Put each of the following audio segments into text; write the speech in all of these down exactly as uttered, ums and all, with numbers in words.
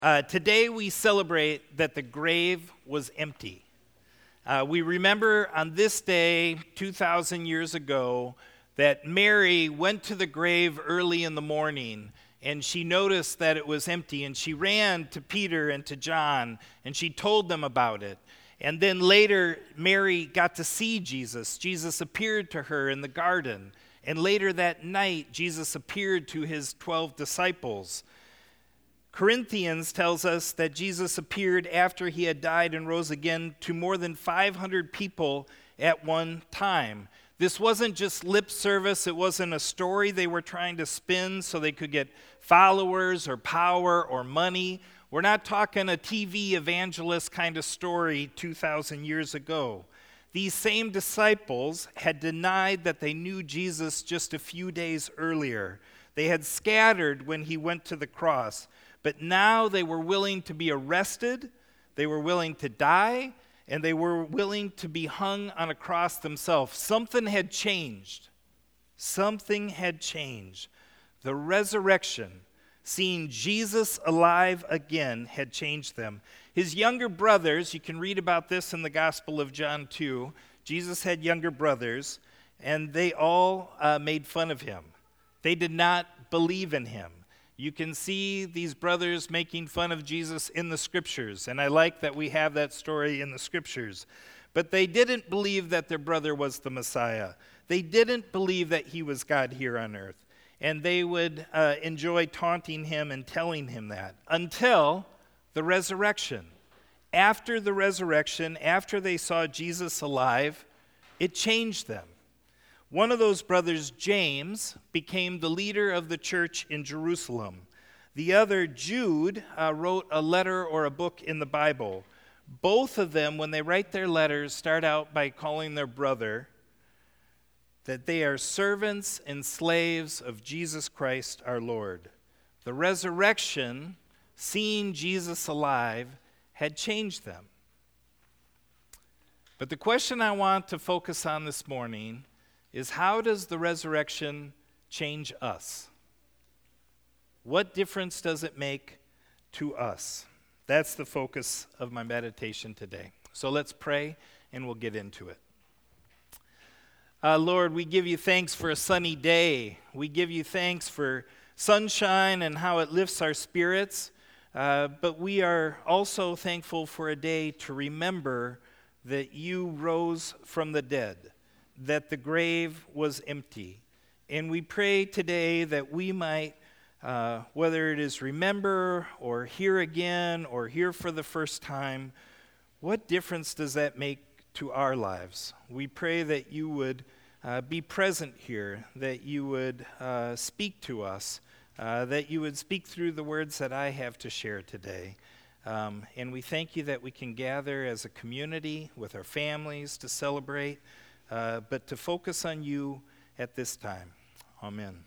Uh, today we celebrate that the grave was empty. Uh, we remember on this day, two thousand years ago, that Mary went to the grave early in the morning and she noticed that it was empty, and she ran to Peter and to John and she told them about it. And then later, Mary got to see Jesus. Jesus appeared to her in the garden. And later that night, Jesus appeared to his twelve disciples. Corinthians tells us that Jesus appeared after he had died and rose again to more than five hundred people at one time. This wasn't just lip service. It wasn't a story they were trying to spin so they could get followers or power or money. We're not talking a T V evangelist kind of story two thousand years ago. These same disciples had denied that they knew Jesus just a few days earlier. They had scattered when he went to the cross. But now they were willing to be arrested, they were willing to die, and they were willing to be hung on a cross themselves. Something had changed. Something had changed. The resurrection, seeing Jesus alive again, had changed them. His younger brothers, you can read about this in the Gospel of John two. Jesus had younger brothers, and they all uh, made fun of him. They did not believe in him. You can see these brothers making fun of Jesus in the scriptures, and I like that we have that story in the scriptures. But they didn't believe that their brother was the Messiah. They didn't believe that he was God here on earth, and they would uh, enjoy taunting him and telling him that until the resurrection. After the resurrection, after they saw Jesus alive, it changed them. One of those brothers, James, became the leader of the church in Jerusalem. The other, Jude, uh, wrote a letter or a book in the Bible. Both of them, when they write their letters, start out by calling their brother that they are servants and slaves of Jesus Christ our Lord. The resurrection, seeing Jesus alive, had changed them. But the question I want to focus on this morning is, how does the resurrection change us? What difference does it make to us? That's the focus of my meditation today. So let's pray and we'll get into it. Uh, Lord, we give you thanks for a sunny day. We give you thanks for sunshine and how it lifts our spirits. Uh, but we are also thankful for a day to remember that you rose from the dead, that the grave was empty. And we pray today that we might, uh, whether it is remember or hear again or hear for the first time, what difference does that make to our lives? We pray that you would uh, be present here, that you would uh, speak to us, uh, that you would speak through the words that I have to share today. Um, and we thank you that we can gather as a community with our families to celebrate, Uh, but to focus on you at this time. Amen.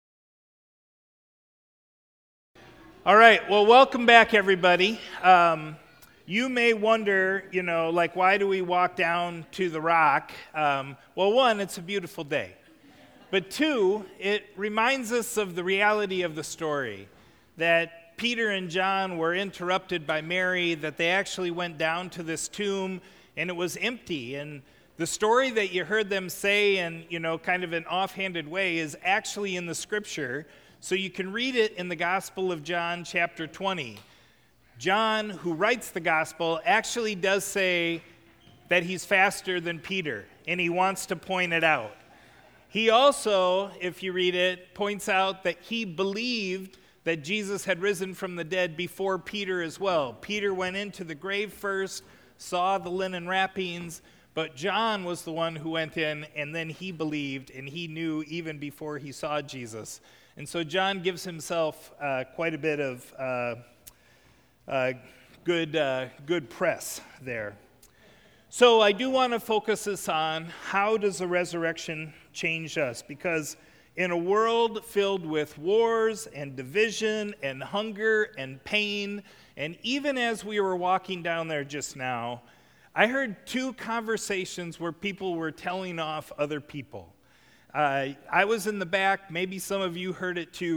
All right, well, welcome back, everybody. Um, you may wonder, you know, like, why do we walk down to the rock? Um, well, one, it's a beautiful day. But two, it reminds us of the reality of the story, that Peter and John were interrupted by Mary, that they actually went down to this tomb, and it was empty. And the story that you heard them say in, you know, kind of an offhanded way is actually in the scripture. So you can read it in the Gospel of John, chapter twenty. John, who writes the gospel, actually does say that he's faster than Peter, and he wants to point it out. He also, if you read it, points out that he believed that Jesus had risen from the dead before Peter as well. Peter went into the grave first, saw the linen wrappings, but John was the one who went in, and then he believed, and he knew even before he saw Jesus. And so John gives himself uh, quite a bit of uh, uh, good, uh, good press there. So I do want to focus this on, how does the resurrection change us? Because in a world filled with wars and division and hunger and pain, and even as we were walking down there just now, I heard two conversations where people were telling off other people. Uh, I was in the back, maybe some of you heard it too,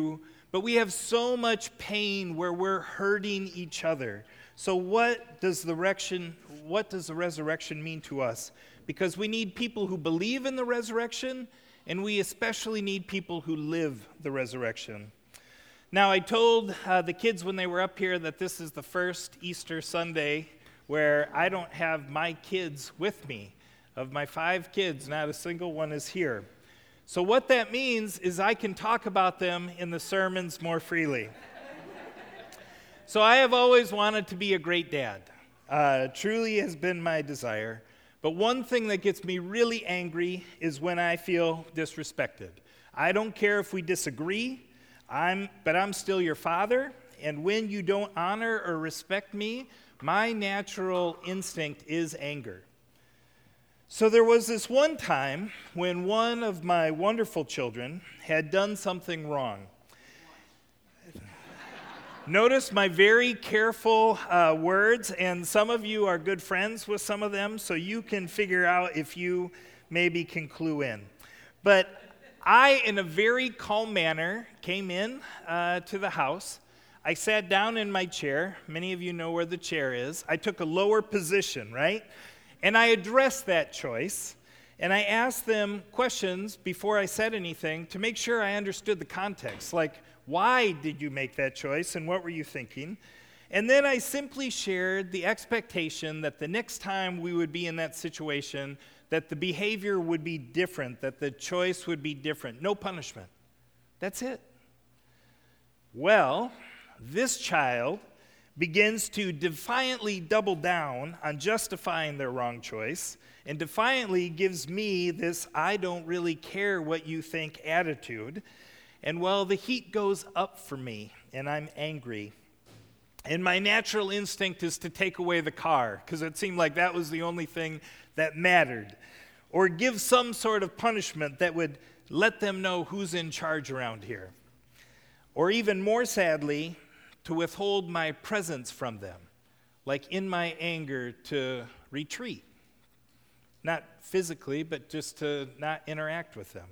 but we have so much pain where we're hurting each other. So what does the resurrection, what does the resurrection mean to us? Because we need people who believe in the resurrection, and we especially need people who live the resurrection. Now, I told uh, the kids when they were up here that this is the first Easter Sunday where I don't have my kids with me. Of my five kids, not a single one is here. So what that means is I can talk about them in the sermons more freely. So I have always wanted to be a great dad. Uh, truly has been my desire. But one thing that gets me really angry is when I feel disrespected. I don't care if we disagree, I'm, but I'm still your father, and when you don't honor or respect me, my natural instinct is anger. So there was this one time when one of my wonderful children had done something wrong. Notice my very careful uh, words, and some of you are good friends with some of them, so you can figure out if you maybe can clue in. But I, in a very calm manner, came in uh, to the house. I sat down in my chair. Many of you know where the chair is. I took a lower position, right? And I addressed that choice, and I asked them questions before I said anything to make sure I understood the context, like, why did you make that choice, and what were you thinking? And then I simply shared the expectation that the next time we would be in that situation, that the behavior would be different, that the choice would be different. No punishment. That's it. Well, this child begins to defiantly double down on justifying their wrong choice, and defiantly gives me this I don't really care what you think attitude. And well, the heat goes up for me, and I'm angry. And my natural instinct is to take away the car, because it seemed like that was the only thing that mattered. Or give some sort of punishment that would let them know who's in charge around here. Or even more sadly, to withhold my presence from them, like in my anger to retreat. Not physically, but just to not interact with them.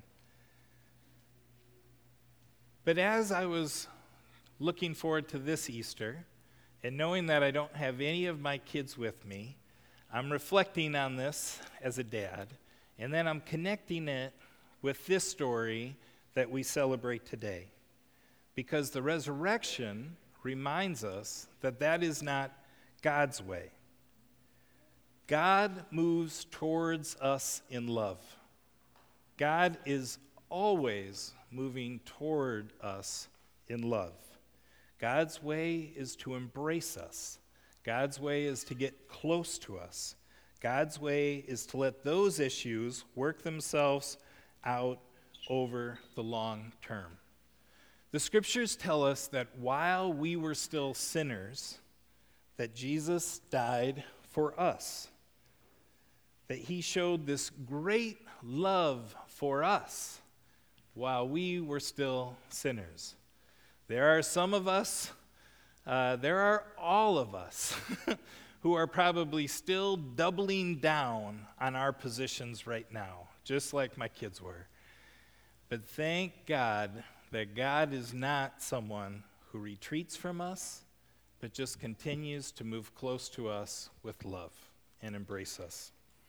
But as I was looking forward to this Easter, and knowing that I don't have any of my kids with me, I'm reflecting on this as a dad, and then I'm connecting it with this story that we celebrate today. Because the resurrection reminds us that that is not God's way. God moves towards us in love. God is always moving toward us in love. God's way is to embrace us. God's way is to get close to us. God's way is to let those issues work themselves out over the long term. The scriptures tell us that while we were still sinners, that Jesus died for us. That he showed this great love for us while we were still sinners. There are some of us, uh, there are all of us, who are probably still doubling down on our positions right now, just like my kids were. But thank God that God is not someone who retreats from us, but just continues to move close to us with love and embrace us.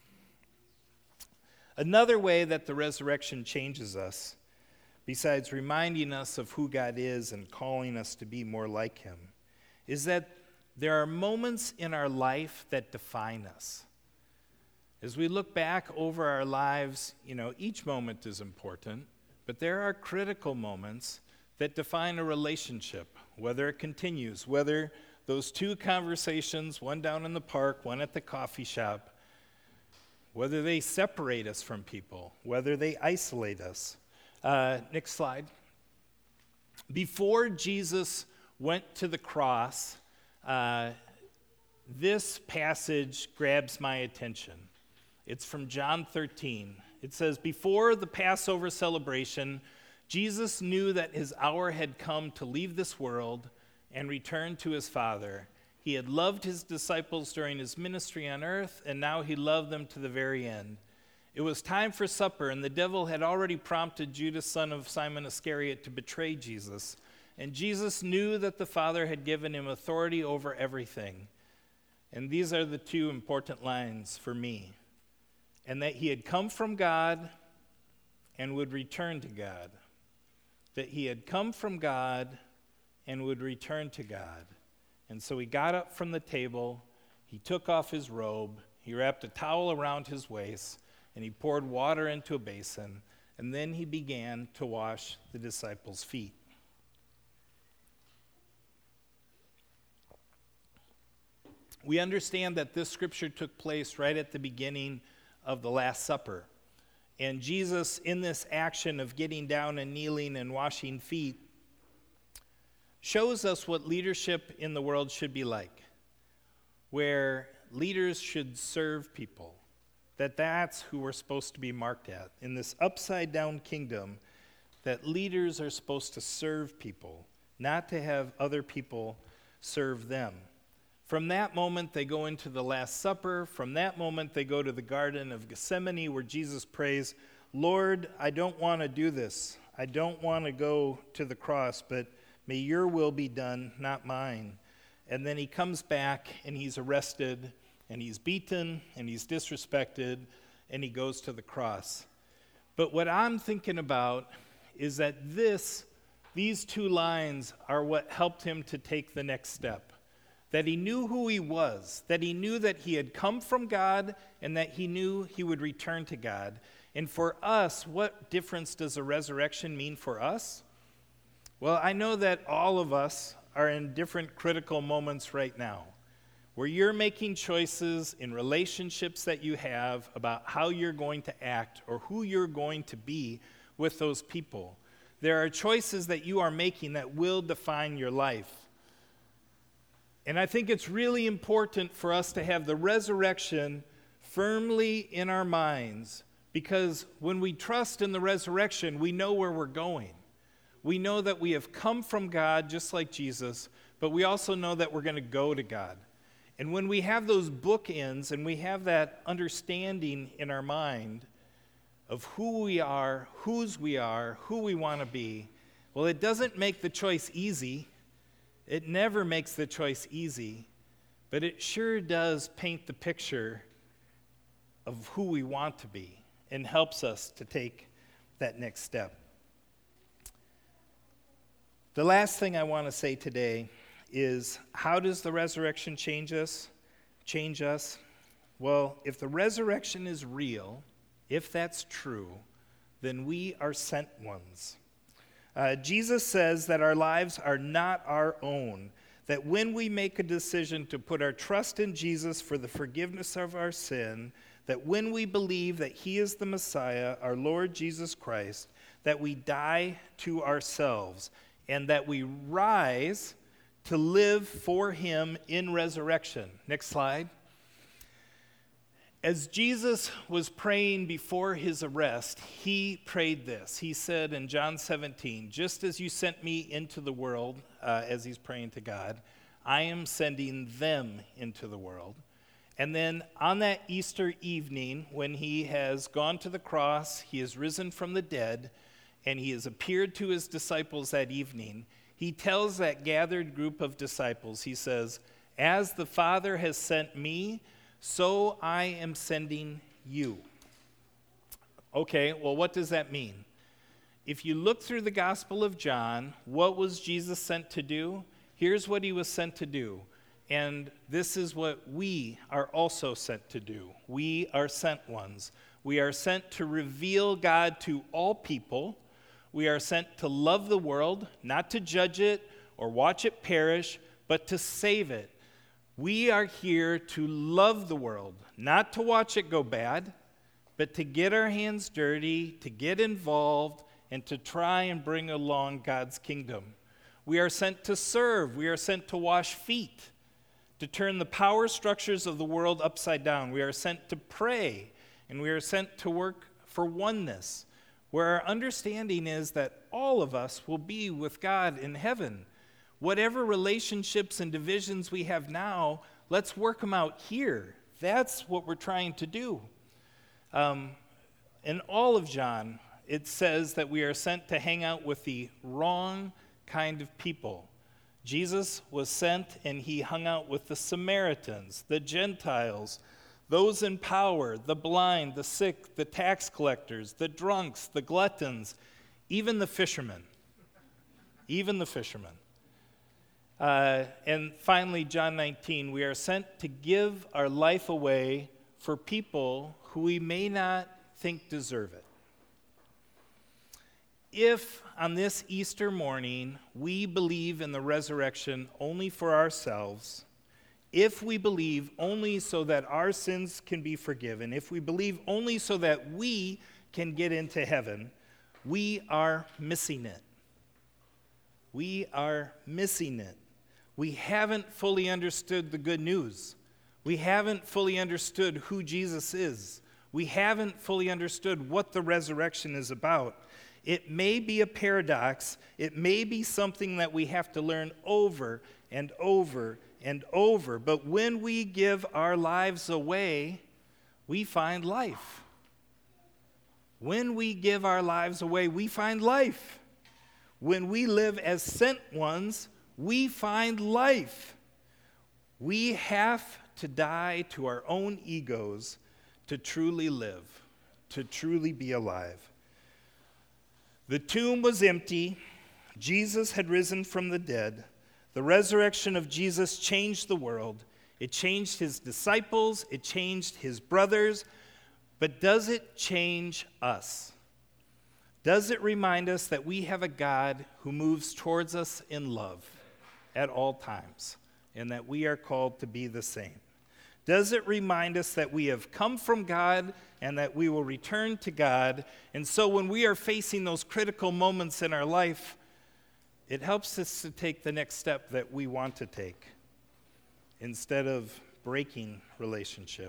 Another way that the resurrection changes us, besides reminding us of who God is and calling us to be more like him, is that there are moments in our life that define us. As we look back over our lives, you know, each moment is important, but there are critical moments that define a relationship, whether it continues, whether those two conversations, one down in the park, one at the coffee shop, whether they separate us from people, whether they isolate us. Uh, next slide. Before Jesus went to the cross, uh, this passage grabs my attention. It's from John thirteen. It says, before the Passover celebration, Jesus knew that his hour had come to leave this world and return to his Father. He had loved his disciples during his ministry on earth, and now he loved them to the very end. It was time for supper, and the devil had already prompted Judas, son of Simon Iscariot, to betray Jesus. And Jesus knew that the Father had given him authority over everything. And these are the two important lines for me. And that he had come from God and would return to God. That he had come from God and would return to God. And so he got up from the table, he took off his robe, he wrapped a towel around his waist, and he poured water into a basin, and then he began to wash the disciples' feet. We understand that this scripture took place right at the beginning of the Last Supper. And Jesus, in this action of getting down and kneeling and washing feet, shows us what leadership in the world should be like, where leaders should serve people, that that's who we're supposed to be marked at. In this upside-down kingdom, that leaders are supposed to serve people, not to have other people serve them. From that moment, they go into the Last Supper. From that moment, they go to the Garden of Gethsemane, where Jesus prays, "Lord, I don't want to do this. I don't want to go to the cross, but may your will be done, not mine." And then he comes back, and he's arrested, and he's beaten, and he's disrespected, and he goes to the cross. But what I'm thinking about is that this, these two lines are what helped him to take the next step. That he knew who he was, that he knew that he had come from God, and that he knew he would return to God. And for us, what difference does a resurrection mean for us? Well, I know that all of us are in different critical moments right now, where you're making choices in relationships that you have about how you're going to act or who you're going to be with those people. There are choices that you are making that will define your life. And I think it's really important for us to have the resurrection firmly in our minds, because when we trust in the resurrection, we know where we're going. We know that we have come from God just like Jesus, but we also know that we're going to go to God. And when we have those bookends and we have that understanding in our mind of who we are, whose we are, who we want to be, well, it doesn't make the choice easy. It never makes the choice easy, but it sure does paint the picture of who we want to be and helps us to take that next step. The last thing I want to say today is, how does the resurrection change us? Change us? Well, if the resurrection is real, if that's true, then we are sent ones. Uh, Jesus says that our lives are not our own, that when we make a decision to put our trust in Jesus for the forgiveness of our sin, that when we believe that he is the Messiah, our Lord Jesus Christ, that we die to ourselves and that we rise to live for him in resurrection. Next slide. As Jesus was praying before his arrest, he prayed this. He said in John seventeen, "Just as you sent me into the world," uh, as he's praying to God, "I am sending them into the world." And then on that Easter evening, when he has gone to the cross, he has risen from the dead, and he has appeared to his disciples that evening, he tells that gathered group of disciples, he says, "As the Father has sent me, so I am sending you." Okay, well, what does that mean? If you look through the Gospel of John, what was Jesus sent to do? Here's what he was sent to do. And this is what we are also sent to do. We are sent ones. We are sent to reveal God to all people. We are sent to love the world, not to judge it or watch it perish, but to save it. We are here to love the world, not to watch it go bad, but to get our hands dirty, to get involved, and to try and bring along God's kingdom. We are sent to serve. We are sent to wash feet, to turn the power structures of the world upside down. We are sent to pray, and we are sent to work for oneness, where our understanding is that all of us will be with God in heaven. Whatever relationships and divisions we have now, let's work them out here. That's what we're trying to do. Um, in all of John, it says that we are sent to hang out with the wrong, kind of people. Jesus was sent and he hung out with the Samaritans, the Gentiles, those in power, the blind, the sick, the tax collectors, the drunks, the gluttons, even the fishermen. Even the fishermen. Uh, and finally, John nineteen, we are sent to give our life away for people who we may not think deserve it. If on this Easter morning we believe in the resurrection only for ourselves, if we believe only so that our sins can be forgiven, if we believe only so that we can get into heaven, we are missing it. We are missing it. We haven't fully understood the good news. We haven't fully understood who Jesus is. We haven't fully understood what the resurrection is about. It may be a paradox. It may be something that we have to learn over and over and over. But when we give our lives away, we find life. When we give our lives away, we find life. When we live as sent ones, we find life. We have to die to our own egos to truly live, to truly be alive. The tomb was empty. Jesus had risen from the dead. The resurrection of Jesus changed the world. It changed his disciples. It changed his brothers. But does it change us? Does it remind us that we have a God who moves towards us in love at all times, and that we are called to be the same? Does it remind us that we have come from God and that we will return to God? And so when we are facing those critical moments in our life, it helps us to take the next step that we want to take instead of breaking relationship.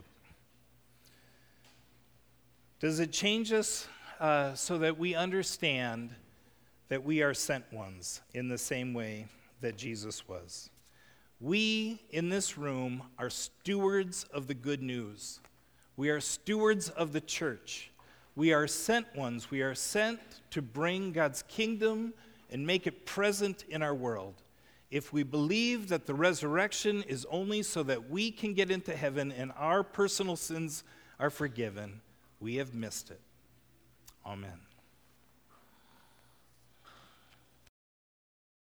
Does it change us uh, so that we understand that we are sent ones in the same way that Jesus was? We in this room are stewards of the good news. We are stewards of the church. We are sent ones. We are sent to bring God's kingdom and make it present in our world. If we believe that the resurrection is only so that we can get into heaven and our personal sins are forgiven, we have missed it. Amen.